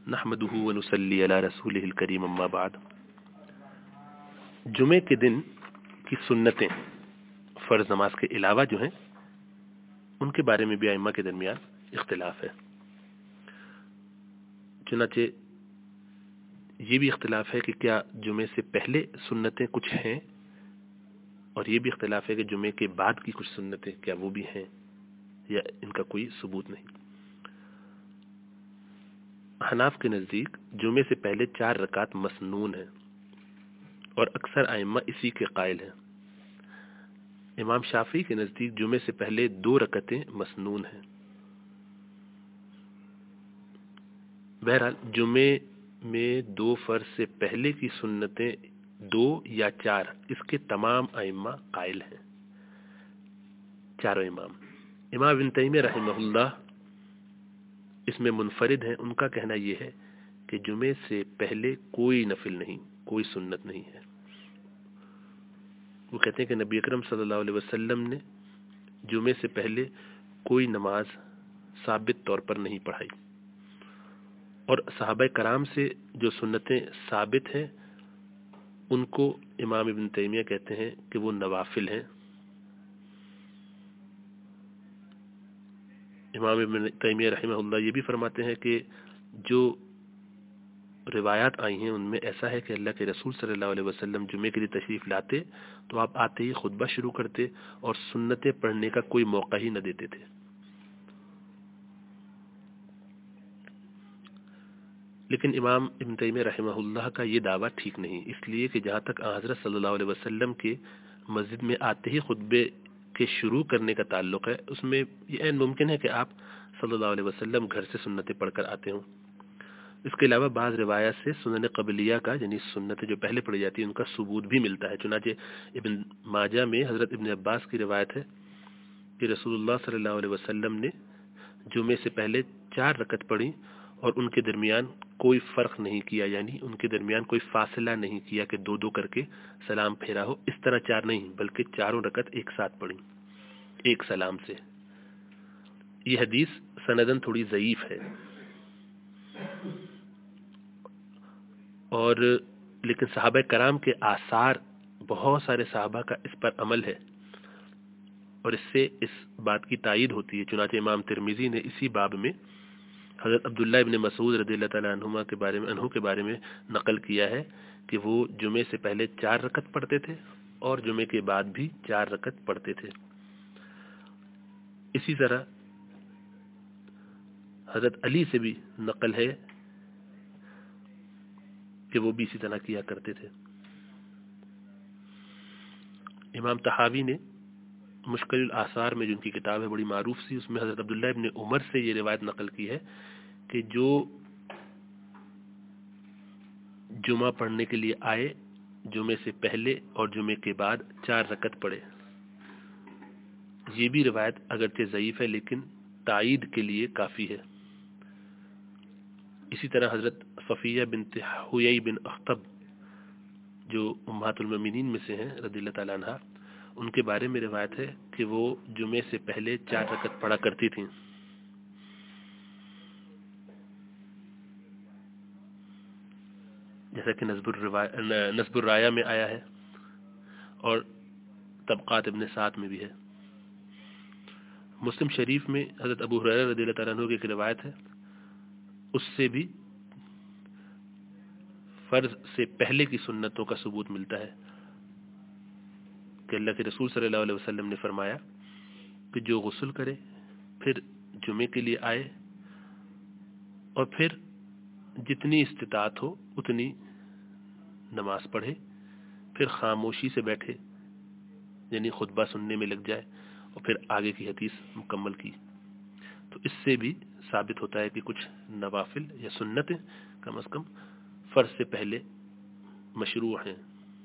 نحمده ونصلی علی رسولہ الکریم اما بعد۔ جمعے کے دن کی سنتیں فرض نماز کے علاوہ جو ہیں ان کے بارے میں بھی ائمہ کے درمیان اختلاف ہے۔ چنانچہ یہ بھی اختلاف ہے کہ کیا جمعے سے پہلے سنتیں کچھ ہیں، اور یہ بھی اختلاف ہے کہ جمعے کے بعد کی کچھ سنتیں کیا وہ بھی ہیں یا ان کا کوئی ثبوت نہیں۔ حناف کے نزدیک جمعے سے پہلے 4 رکعت مسنون ہیں اور اکثر ائمہ اسی کے قائل ہیں۔ امام شافعی کے نزدیک جمعے سے پہلے 2 رکعتیں مسنون ہیں۔ بہرحال جمعے میں 2 فرض سے پہلے کی سنتیں 2 یا 4 اس کے تمام ائمہ قائل ہیں، چاروں امام۔ امام ابن تیمیہ رحمہ اللہ اس میں منفرد ہیں۔ ان کا کہنا یہ ہے کہ جمعے سے پہلے کوئی نفل نہیں، کوئی سنت نہیں ہے۔ وہ کہتے ہیں کہ نبی اکرم صلی اللہ علیہ وسلم نے جمعے سے پہلے کوئی نماز ثابت طور پر نہیں پڑھائی، اور صحابہ کرام سے جو سنتیں ثابت ہیں ان کو امام ابن تیمیہ کہتے ہیں کہ وہ نوافل ہیں۔ امام ابن تیمیہ رحمہ اللہ یہ بھی فرماتے ہیں کہ جو روایات آئی ہیں ان میں ایسا ہے کہ اللہ کے رسول صلی اللہ علیہ وسلم جمعے کے لیے تشریف لاتے تو آپ آتے ہی خطبہ شروع کرتے اور سنتیں پڑھنے کا کوئی موقع ہی نہ دیتے تھے۔ لیکن امام ابن تیمیہ رحمہ اللہ کا یہ دعویٰ ٹھیک نہیں، اس لیے کہ جہاں تک حضرت صلی اللہ علیہ وسلم کے مسجد میں آتے ہی خطبے کے شروع کرنے کا تعلق ہے، اس میں یہ ممکن ہے کہ آپ صلی اللہ علیہ وسلم گھر سے سنتیں پڑھ کر آتے ہوں۔ اس کے علاوہ بعض روایات سے سنن قبلیہ کا یعنی سنتیں جو پہلے پڑھی جاتی ہیں ان کا ثبوت بھی ملتا ہے۔ چنانچہ ابن ماجہ میں حضرت ابن عباس کی روایت ہے کہ رسول اللہ صلی اللہ علیہ وسلم نے جمعے سے پہلے 4 رکعت پڑھی اور ان کے درمیان کوئی فرق نہیں کیا، یعنی ان کے درمیان کوئی فاصلہ نہیں کیا کہ 2 کر کے سلام پھیرا ہو، اس طرح 4 نہیں بلکہ 4 رکعت ایک ساتھ پڑھی ایک سلام سے۔ یہ حدیث سندن تھوڑی ضعیف ہے، اور لیکن صحابہ کرام کے آثار بہت سارے صحابہ کا اس پر عمل ہے، اور اس سے اس بات کی تائید ہوتی ہے۔ چنانچہ امام ترمذی نے اسی باب میں حضرت عبداللہ ابن مسعود رضی اللہ تعالیٰ عنہ کے بارے میں نقل کیا ہے کہ وہ جمعے سے پہلے 4 رکعت پڑھتے تھے اور جمعے کے بعد بھی 4 رکعت پڑھتے تھے۔ اسی طرح حضرت علی سے بھی نقل ہے کہ وہ بھی اسی طرح کیا کرتے تھے۔ امام طحاوی نے مشکل الآثار میں جن کی کتاب ہے بڑی معروف سی، اس میں حضرت عبداللہ ابن عمر سے یہ روایت نقل کی ہے کہ جو جمعہ پڑھنے کے لیے آئے جمعے سے پہلے اور جمعے کے بعد 4 رکعت پڑھے۔ یہ بھی روایت اگرچہ ضعیف ہے لیکن تائید کے لیے کافی ہے۔ اسی طرح حضرت صفیہ بنت حیی بن اخطب جو امہات المؤمنین میں سے ہیں رضی اللہ تعالیٰ عنہ، ان کے بارے میں روایت ہے کہ وہ جمعے سے پہلے 4 رکعت پڑھا کرتی تھیں۔ جیسا کہ نصب الرایہ میں آیا ہے اور طبقات ابن سعد میں بھی ہے۔ مسلم شریف میں حضرت ابو ہریرہ رضی اللہ تعالیٰ عنہ کی ایک روایت ہے، اس سے بھی فرض سے پہلے کی سنتوں کا ثبوت ملتا ہے کہ اللہ کے رسول صلی اللہ علیہ وسلم نے فرمایا کہ جو غسل کرے پھر جمعے کے لیے آئے اور پھر جتنی استطاعت ہو اتنی نماز پڑھے، پھر خاموشی سے بیٹھے یعنی خطبہ سننے میں لگ جائے اور پھر آگے کی حدیث مکمل کی۔ تو اس سے بھی ثابت ہوتا ہے کہ کچھ نوافل یا سنتیں کم از کم فرض سے پہلے مشروع ہیں۔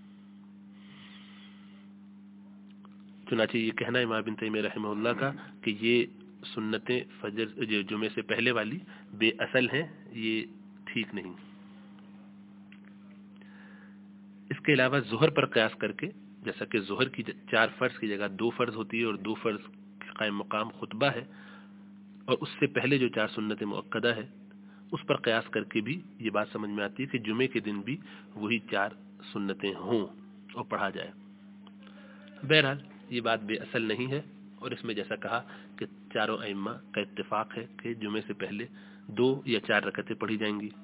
چنانچہ یہ کہنا امام ابن تیمیہ رحمہ اللہ کا کہ یہ سنتیں فجر جو جمعے سے پہلے والی بے اصل ہیں، یہ ٹھیک نہیں۔ اس کے علاوہ ظہر پر قیاس کر کے، جیسا کہ ظہر کی 4 فرض کی جگہ 2 فرض ہوتی ہے اور 2 فرض کے قائم مقام خطبہ ہے، اور اس سے پہلے جو 4 سنت مؤکدہ ہے اس پر قیاس کر کے بھی یہ بات سمجھ میں آتی ہے کہ جمعے کے دن بھی وہی 4 سنتیں ہوں اور پڑھا جائے۔ بہرحال یہ بات بے اصل نہیں ہے، اور اس میں جیسا کہا کہ چاروں ائمہ کا اتفاق ہے کہ جمعے سے پہلے 2 یا 4 رکعتیں پڑھی جائیں گی۔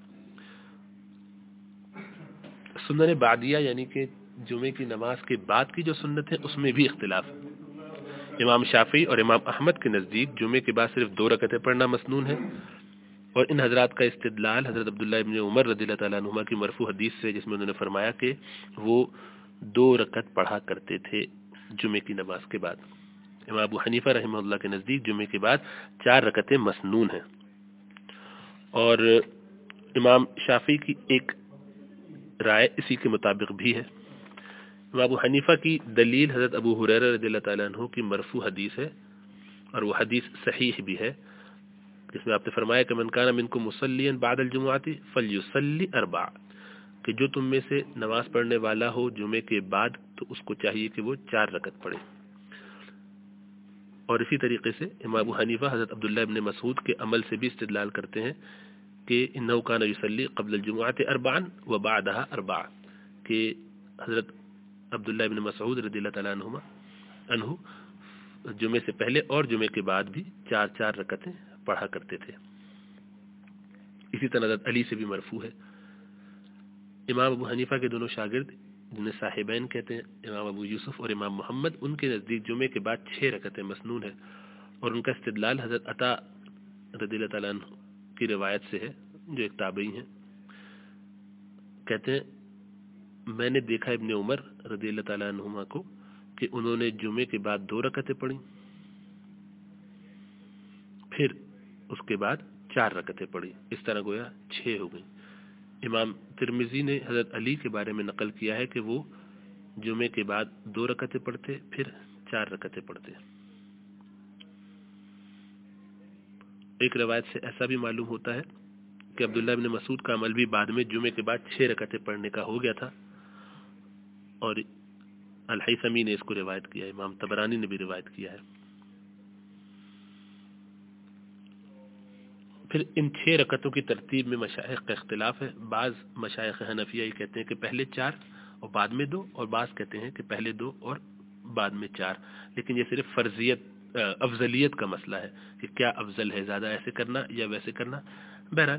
سنن بعدیہ یعنی کہ جمعے کی نماز کے بعد کی جو سنت ہے اس میں بھی اختلاف ہے۔ امام شافعی اور امام احمد کے نزدیک جمعے کے بعد صرف 2 رکعتیں پڑھنا مسنون ہے، اور ان حضرات کا استدلال حضرت عبداللہ ابن عمر رضی اللہ تعالیٰ عنہما کی مرفوع حدیث سے، جس میں انہوں نے فرمایا کہ وہ 2 رکعت پڑھا کرتے تھے جمعے کی نماز کے بعد۔ امام ابو حنیفہ رحمہ اللہ کے نزدیک جمعے کے بعد 4 رکعتیں مسنون ہیں، اور امام شافعی کی ایک رائے اسی کے مطابق بھی ہے۔ امام ابو حنیفہ کی دلیل حضرت ابو ہریرہ رضی اللہ تعالیٰ عنہ کی مرفوع حدیث ہے، اور وہ حدیث صحیح بھی ہے، جس میں آپ نے فرمایا کہ من کان منکم مصلیا بعد الجمعۃ فلیصلی 4، کہ جو تم میں سے نماز پڑھنے والا ہو جمعے کے بعد تو اس کو چاہیے کہ وہ 4 رکعت پڑھے۔ اور اسی طریقے سے امام ابو حنیفہ حضرت عبداللہ ابن مسعود کے عمل سے بھی استدلال کرتے ہیں کہ انہ کان یصلی قبل الجمعۃ 4 وبعدها 4، کہ حضرت عبداللہ ابن مسعود رضی اللہ تعالیٰ عنہ جمعے سے پہلے اور جمعے کے بعد بھی 4 رکعتیں پڑھا کرتے تھے۔ اسی طرح حضرت علی سے بھی مرفوع ہے۔ امام ابو حنیفہ کے دونوں شاگرد جنہیں صاحبین کہتے ہیں، امام ابو یوسف اور امام محمد، ان کے نزدیک جمعے کے بعد 6 رکعتیں مسنون ہے، اور ان کا استدلال حضرت عطا رضی اللہ تعالیٰ عنہ کی روایت سے ہے، جو ایک تابعی ہیں۔ کہتے ہیں میں نے دیکھا ابن عمر رضی اللہ تعالیٰ عنہما کو کہ انہوں نے جمعے کے بعد 2 رکعتیں پڑھی، پھر اس کے بعد 4 رکعتیں پڑھی، اس طرح گویا 6 ہو گئی۔ امام ترمذی نے حضرت علی کے بارے میں نقل کیا ہے کہ وہ جمعے کے بعد 2 رکعتیں پڑھتے پھر 4 رکعتیں پڑھتے۔ ایک روایت سے ایسا بھی معلوم ہوتا ہے کہ عبداللہ ابن مسعود کا عمل بھی بعد میں جمعے کے بعد 6 رکعتیں پڑھنے کا ہو گیا تھا، اور الحیثمی نے اس کو روایت کیا ہے، امام طبرانی نے بھی روایت کیا ہے۔ پھر ان 6 رکعتوں کی ترتیب میں مشائخ کا اختلاف ہے۔ بعض مشائخ حنفیہ یہ کہتے ہیں کہ پہلے 4 اور بعد میں 2، اور بعض کہتے ہیں کہ پہلے 2 اور بعد میں 4، لیکن یہ صرف افضلیت کا مسئلہ ہے کہ کیا افضل ہے، زیادہ ایسے کرنا یا ویسے کرنا۔ بہرحال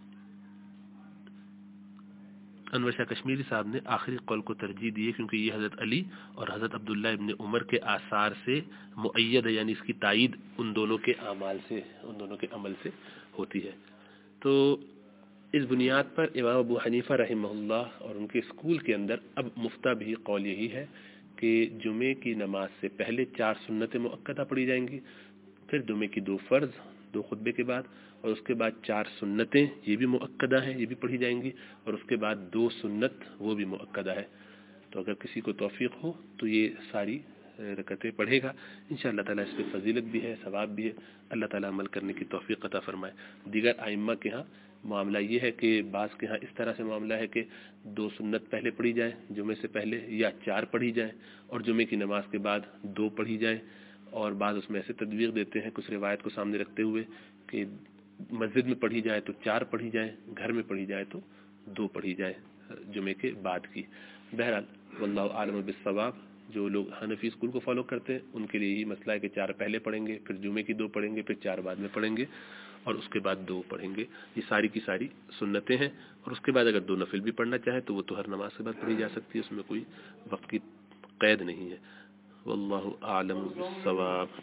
انور شاہ کشمیری صاحب نے آخری قول کو ترجیح دی ہے، کیونکہ یہ حضرت علی اور حضرت عبداللہ ابن عمر کے آثار سے مؤید ہے، یعنی اس کی تائید ان دونوں کے اعمال سے، ان دونوں کے عمل سے ہوتی ہے۔ تو اس بنیاد پر امام ابو حنیفہ رحمہ اللہ اور ان کے اسکول کے اندر اب مفتہ بھی قول یہی ہے کہ جمعے کی نماز سے پہلے 4 سنتیں مؤکدہ پڑھی جائیں گی، پھر جمعے کی 2 فرض 2 خطبے کے بعد، اور اس کے بعد 4 سنتیں یہ بھی مؤکدہ ہیں، یہ بھی پڑھی جائیں گی، اور اس کے بعد 2 سنت وہ بھی مؤکدہ ہے۔ تو اگر کسی کو توفیق ہو تو یہ ساری رکعتیں پڑھے گا، انشاءاللہ تعالیٰ اس پہ فضیلت بھی ہے، ثواب بھی ہے، اللہ تعالیٰ عمل کرنے کی توفیق عطا فرمائے۔ دیگر ائمہ کے ہاں معاملہ یہ ہے کہ بعض کے ہاں اس طرح سے معاملہ ہے کہ 2 سنت پہلے پڑھی جائیں جمعے سے پہلے، یا 4 پڑھی جائیں اور جمعے کی نماز کے بعد 2 پڑھی جائیں، اور بعض اس میں ایسے تدویر دیتے ہیں کچھ روایت کو سامنے رکھتے ہوئے کہ مسجد میں پڑھی جائے تو 4 پڑھی جائیں، گھر میں پڑھی جائے تو 2 پڑھی جائے جمعے کے بعد کی۔ بہرحال واللہ عالم بالصواب، جو لوگ حنفی اسکول کو فالو کرتے ہیں ان کے لیے یہی مسئلہ ہے کہ 4 پہلے پڑھیں گے، پھر جمعے کی 2 پڑھیں گے، پھر 4 بعد میں پڑھیں گے، اور اس کے بعد 2 پڑھیں گے۔ یہ ساری کی ساری سنتیں ہیں، اور اس کے بعد اگر 2 نفل بھی پڑھنا چاہے تو وہ تو ہر نماز کے بعد پڑھی جا سکتی ہے، اس میں کوئی وقت کی قید نہیں ہے۔ واللہ اعلم بالصواب۔